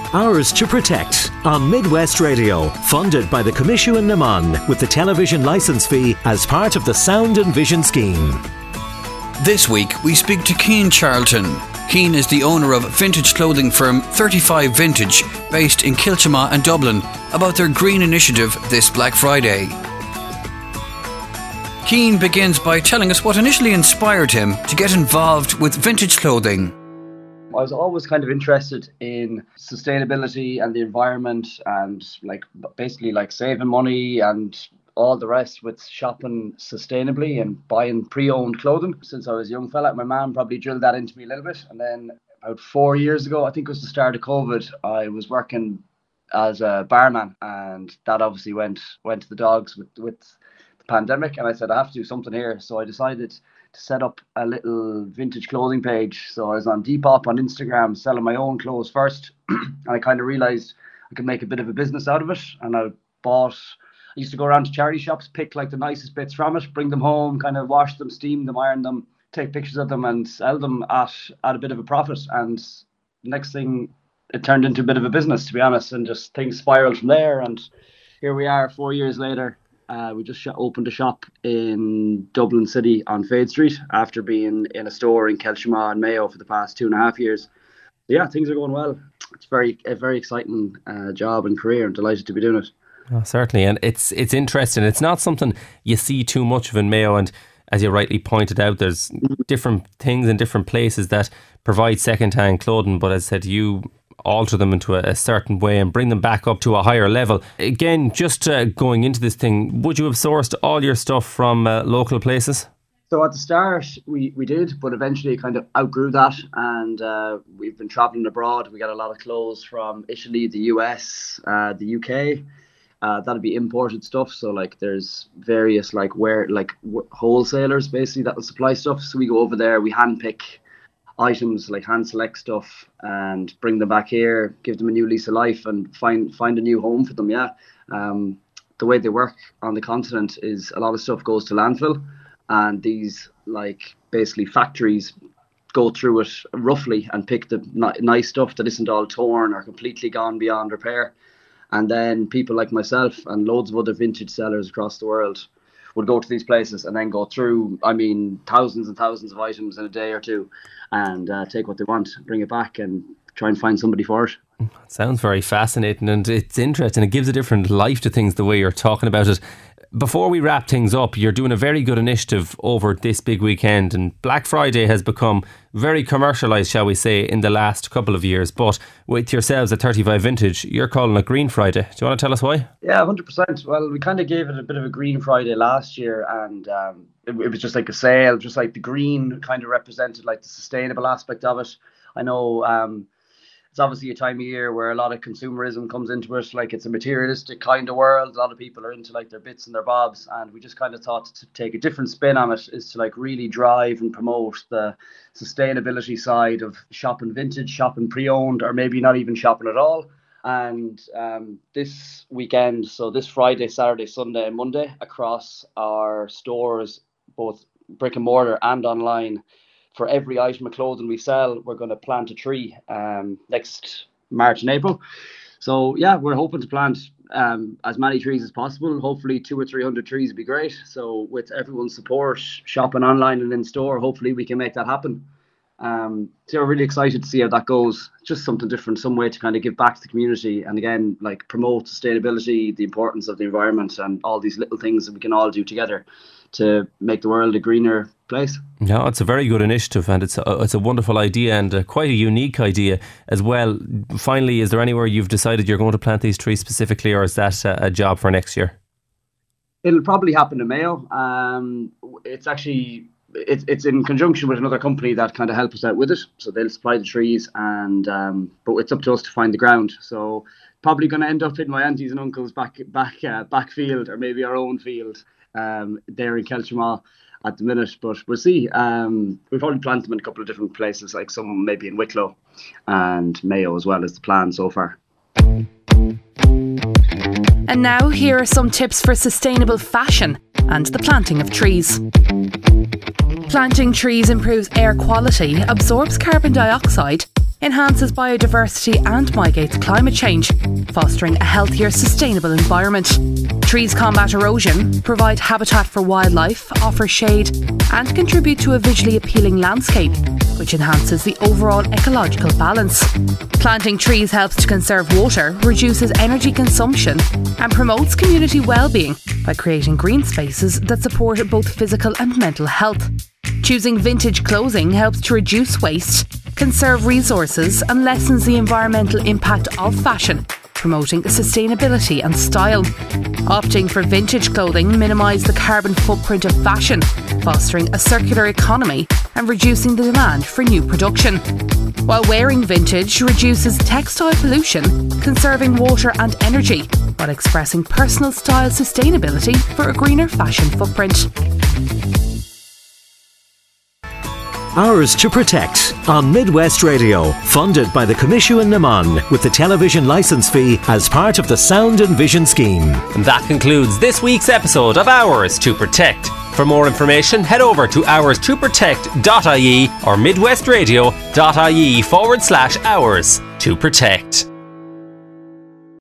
Ours to Protect on Midwest Radio, funded by the Coimisiún na Mon, with the television licence fee as part of the Sound and Vision scheme. This week we speak to Cian Charlton. Cian is the owner of vintage clothing firm 35 Vintage, based in Kiltimagh and Dublin, about their green initiative this Black Friday. Cian begins by telling us what initially inspired him to get involved with vintage clothing. I was always kind of interested in sustainability and the environment and basically saving money and all the rest with shopping sustainably and buying pre-owned clothing since I was a young fella. My mum probably drilled that into me a little bit. And then about 4 years ago, I think it was the start of COVID, I was working as a barman, and that obviously went to the dogs with the pandemic. And I said, I have to do something here. So I decided to set up a little vintage clothing page. So I was on Depop on Instagram selling my own clothes first, and I kind of realized I could make a bit of a business out of it. And I used to go around to charity shops, pick the nicest bits from it, bring them home, kind of wash them, steam them, iron them, take pictures of them and sell them at a bit of a profit. And next thing, it turned into a bit of a business, to be honest, and just things spiraled from there. And here we are 4 years later. We just opened a shop in Dublin City on Fade Street after being in a store in Kiltimagh and Mayo for the past 2.5 years. Yeah, things are going well. It's a very exciting job and career. I'm delighted to be doing it. Oh, certainly, and it's interesting. It's not something you see too much of in Mayo, and as you rightly pointed out, there's different things in different places that provide second-hand clothing, but as I said, you alter them into a certain way and bring them back up to a higher level. Again, just going into this thing, would you have sourced all your stuff from local places? So at the start we did, but eventually kind of outgrew that, and we've been travelling abroad. We got a lot of clothes from Italy, the US, the UK. That'll be imported stuff. So there's various wholesalers basically that will supply stuff. So we go over there, we handpick items, hand select stuff, and bring them back here, give them a new lease of life, and find a new home for them. Yeah. The way they work on the continent is a lot of stuff goes to landfill, and these basically factories go through it roughly and pick the nice stuff that isn't all torn or completely gone beyond repair. And then people like myself and loads of other vintage sellers across the world would go to these places and then go through, thousands and thousands of items in a day or two, and take what they want, bring it back and try and find somebody for it. It sounds very fascinating, and it's interesting. It gives a different life to things the way you're talking about it. Before we wrap things up, you're doing a very good initiative over this big weekend, and Black Friday has become very commercialised, shall we say, in the last couple of years. But with yourselves at 35 Vintage, you're calling it Green Friday. Do you want to tell us why? Yeah, 100%. Well, we kind of gave it a bit of a Green Friday last year, and it was just a sale, just the green kind of represented the sustainable aspect of it. I know it's obviously a time of year where a lot of consumerism comes into it. It's a materialistic kind of world. A lot of people are into their bits and their bobs, and we just kind of thought to take a different spin on it is to really drive and promote the sustainability side of shopping vintage, shopping pre-owned, or maybe not even shopping at all. And this weekend, so this Friday, Saturday, Sunday and Monday, across our stores, both brick and mortar and online, for every item of clothing we sell, we're going to plant a tree next March and April. So yeah, we're hoping to plant as many trees as possible. Hopefully 200 or 300 trees would be great. So with everyone's support, shopping online and in store, hopefully we can make that happen. So we're really excited to see how that goes. Just something different, some way to kind of give back to the community, and again, promote sustainability, the importance of the environment, and all these little things that we can all do together to make the world a greener place. No, it's a very good initiative, and it's a wonderful idea, and quite a unique idea as well. Finally, is there anywhere you've decided you're going to plant these trees specifically, or is that a job for next year? It'll probably happen in Mayo. It's in conjunction with another company that kind of help us out with it, so they'll supply the trees, and but it's up to us to find the ground. So probably going to end up in my aunties and uncles back field, or maybe our own field there in Kiltimagh at the minute, but we'll see. We've already planted them in a couple of different places, some maybe in Wicklow and Mayo as well, as the plan so far. And now here are some tips for sustainable fashion and the planting of trees. Planting trees improves air quality, absorbs carbon dioxide, enhances biodiversity and mitigates climate change, fostering a healthier, sustainable environment. Trees combat erosion, provide habitat for wildlife, offer shade, and contribute to a visually appealing landscape, which enhances the overall ecological balance. Planting trees helps to conserve water, reduces energy consumption, and promotes community well-being by creating green spaces that support both physical and mental health. Choosing vintage clothing helps to reduce waste, conserve resources, and lessens the environmental impact of fashion, promoting sustainability and style. Opting for vintage clothing minimises the carbon footprint of fashion, fostering a circular economy and reducing the demand for new production. While wearing vintage reduces textile pollution, conserving water and energy, while expressing personal style sustainability for a greener fashion footprint. Ours to Protect on Midwest Radio, funded by the Coimisiún na Mon, with the television licence fee as part of the Sound and Vision scheme. And that concludes this week's episode of Ours to Protect. For more information, head over to ourstoprotect.ie or midwestradio.ie/hours to protect.